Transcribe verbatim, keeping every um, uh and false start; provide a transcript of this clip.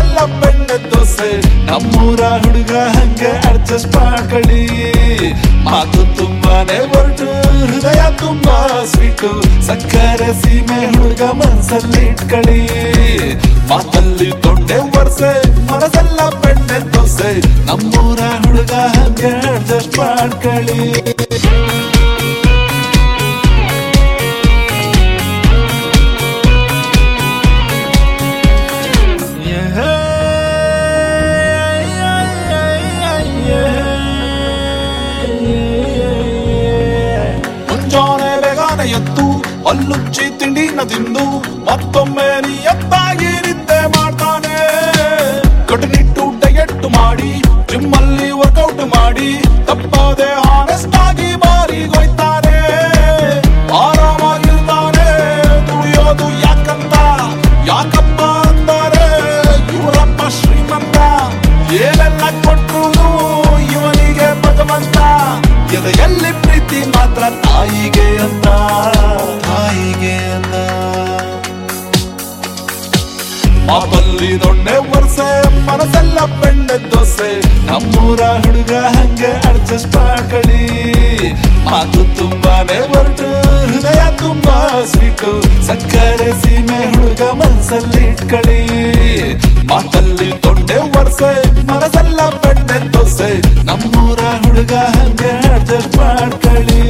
ಮನಸೆಲ್ಲ ಬೆಣ್ಣೆ ದೋಸೆ ನಮ್ಮೂರ ಹುಡುಗ ಹಂಗೆ ಅಡ್ಜಸ್ಟ್ ಮಾಡ್ಕೊಳ್ಳಿ ಮಾತು ತುಂಬಾನೇ ಒರಟು ಹೃದಯ ತುಂಬಾ ಸ್ವೀಟು ಸಕ್ಕರೆ ಸೀಮೆ ಹುಡುಗ ಮನಸ್ಸಲ್ಲಿ ಇಟ್ಕೊಳ್ಳಿ ಮಾತಲ್ಲಿ ದೊಡ್ಡೆ ವರ್ಷೆ ಮನಸೆಲ್ಲ ಬೆಣ್ಣೆ ದೋಸೆ ನಮ್ಮೂರ ಹುಡುಗ ಹಂಗೆ ಅಡ್ಜಸ್ಟ್ ಮಾಡ್ಕೊಳ್ಳಿ ಮುಂಜಾನೆ ಬೇಗನೆ ಎದ್ದು ಹಲ್ಲುಚ್ಚಿ ತಿಂಡಿನ ತಿಂದು ಮತ್ತೊಮ್ಮೆ ನಿಯತ್ತಾಗಿ ನಿದ್ದೆ ಮಾಡ್ತಾನೆ ಕಟ್ಟುನಿಟ್ಟು ಡಯಟ್ ಮಾಡಿ ಜಿಮ್ ಅಲ್ಲಿ ವರ್ಕೌಟ್ ಮಾಡಿ ತಪ್ಪದೆ ಆನೆಸ್ಟ್ ಆಗಿ ಬಾರಿಗೋಯ್ತಾನೆ ಆರಾಮಾಗಿರ್ತಾನೆ ದುಡಿಯೋದು ಯಾಕಂತ ಯಾಕಪ್ಪ ಅಂತಾರೆ ಇವರಪ್ಪ ಶ್ರೀಮಂತ ಏನೆಲ್ಲ ಕೊಟ್ರು ಇವನಿಗೆ ಭಗವಂತ ಎದೆಯಲ್ಲಿ ಪ್ರೀತಿ ಮಾತ್ರ ತಾಯಿಗೆ ಅಂತ ತಾಯಿಗೆ ಅಂತ ಮಾಪಲ್ಲಿ ದೊಣ್ಣೆ ವರ್ಷೆ ಮನಸೆಲ್ಲ ಬೆಣ್ಣೆ ದೋಸೆ ನಮ್ಮೂರ ಹುಡುಗ ಹಂಗೆ ಅಡ್ಜಸ್ಟ್ ಮಾಡ್ಕೊಳ್ಳಿ ಮಾತು ತುಂಬಾನೇ ಹೊರಟು ಹೃದಯ ತುಂಬಾ ಸ್ವೀಟು ಸಕ್ಕರೆ ಸೀಮೆ ಹುಡುಗ ಮನಸ್ಸಲ್ಲಿ ಇಟ್ಕೊಳ್ಳಿ ಮಾತಲ್ಲಿ ದೊಡ್ಡೆ ವರ್ಷೆ ಮನಸೆಲ್ಲ ಬೆಣ್ಣೆ ದೋಸೆ ನಮ್ಮೂರ ಹುಡುಗ ಹಂಗೆ ಅಡ್ಜಸ್ಟ್ ಮಾಡ್ಕೊಳ್ಳಿ